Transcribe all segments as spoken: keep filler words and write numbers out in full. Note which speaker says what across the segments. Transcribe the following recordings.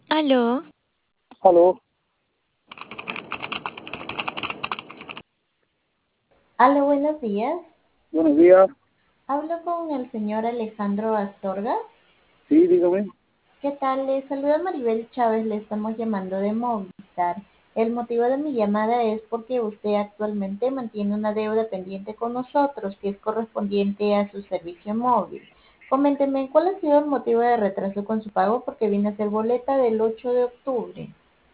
Speaker 1: Aló,
Speaker 2: Aló,
Speaker 3: Hola, buenos días.
Speaker 2: buenos días.
Speaker 3: Hablo con el señor Alejandro Astorga.
Speaker 2: Sí, dígame.
Speaker 3: ¿Qué tal? Le saluda Maribel Chávez, le estamos llamando de Movistar. El motivo de mi llamada es porque usted actualmente mantiene una deuda pendiente con nosotros que es correspondiente a su servicio móvil. Coménteme, ¿cuál ha sido el motivo de retraso con su pago? Porque viene a ser boleta del ocho de octubre.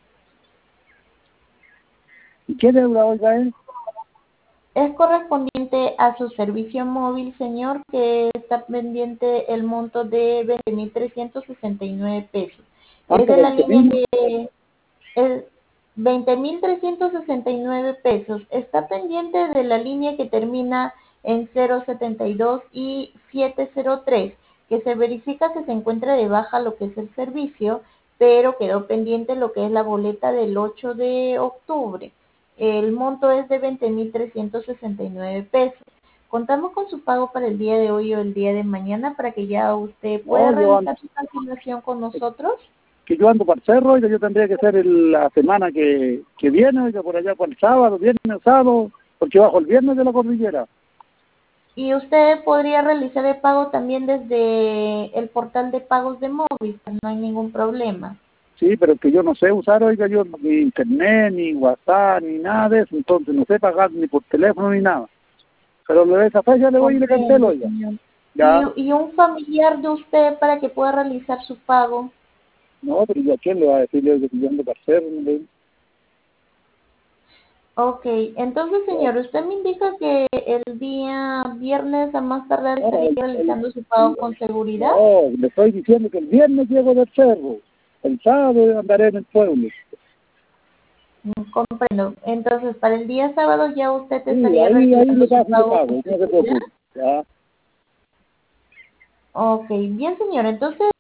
Speaker 2: ¿Y qué deuda, oiga, es?
Speaker 3: Es correspondiente a su servicio móvil, señor, que está pendiente el monto de veinte mil trescientos sesenta y nueve pesos. Es
Speaker 2: ¿Cuánto?
Speaker 3: de la
Speaker 2: ¿veinte
Speaker 3: línea
Speaker 2: mil?
Speaker 3: que el veinte mil trescientos sesenta y nueve pesos. Está pendiente de la línea que termina en cero setenta y dos y siete cero tres, que se verifica que se encuentra de baja lo que es el servicio, pero quedó pendiente lo que es la boleta del ocho de octubre. El monto es de veinte mil trescientos sesenta y nueve pesos. Contamos con su pago para el día de hoy o el día de mañana para que ya usted pueda
Speaker 2: No, yo ando,
Speaker 3: realizar su cancelación con nosotros.
Speaker 2: que yo ando para el cerro, oiga, yo tendría que ser el- la semana que, que viene, oiga, por allá por el sábado, viernes, sábado, porque bajo el viernes de la cordillera.
Speaker 3: Y usted podría realizar el pago también desde el portal de pagos de Movistar, no hay ningún problema.
Speaker 2: Sí, pero es que yo no sé usar, oiga, yo ni internet, ni WhatsApp, ni nada de eso, entonces no sé pagar ni por teléfono ni nada. Pero lo de esa fecha le voy y le cancelo,
Speaker 3: Comprendo,
Speaker 2: oiga.
Speaker 3: señor. Y,
Speaker 2: Ya.
Speaker 3: y un familiar de usted para que pueda realizar su pago.
Speaker 2: No, pero ¿yo a quién le va a decir oiga, que yo ando para el cerro? ¿No?
Speaker 3: Ok, entonces,
Speaker 2: Ya.
Speaker 3: señor, usted me indica que el día viernes a más tardar
Speaker 2: No,
Speaker 3: estaría
Speaker 2: el, el,
Speaker 3: realizando su pago
Speaker 2: el-
Speaker 3: con seguridad.
Speaker 2: no, le estoy diciendo que el viernes llego del cerro, el sábado andaré en el pueblo.
Speaker 3: Mm, Comprendo. Entonces, para el día sábado ya usted
Speaker 2: Sí,
Speaker 3: estaría
Speaker 2: ahí, ahí
Speaker 3: realizando
Speaker 2: le
Speaker 3: su
Speaker 2: paso y le
Speaker 3: pago con
Speaker 2: pago, no se
Speaker 3: seguridad.
Speaker 2: preocupe. Ya,
Speaker 3: Ok, bien, señor. Entonces,